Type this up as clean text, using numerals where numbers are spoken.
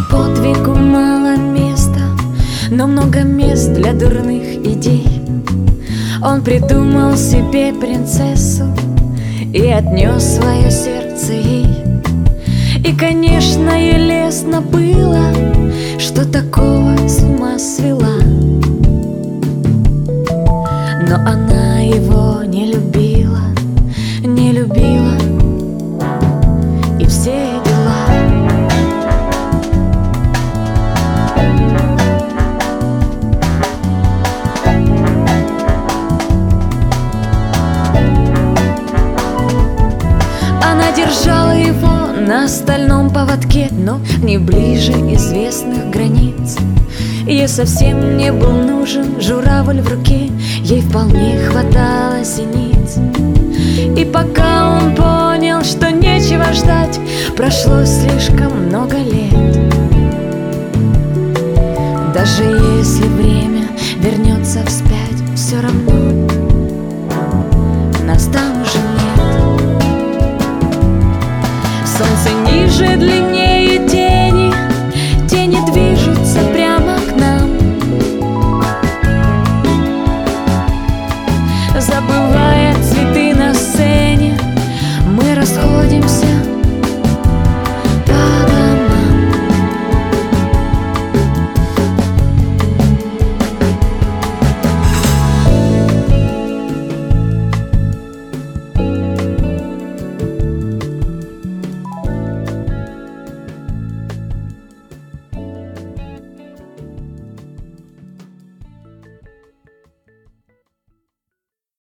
Подвигу мало места, но много мест для дурных идей. Он придумал себе принцессу и отнес свое сердце ей. И, конечно, ей лестно было, что такого с ума свела. Но она его не любила, не любила, и все дела. Она держала его на стальном поводке, но не ближе известных границ. Ей совсем не был нужен журавль в руке, ей вполне хватало синиц. И пока он понял, что нечего ждать, прошло слишком много лет. Даже если время вернется вспять,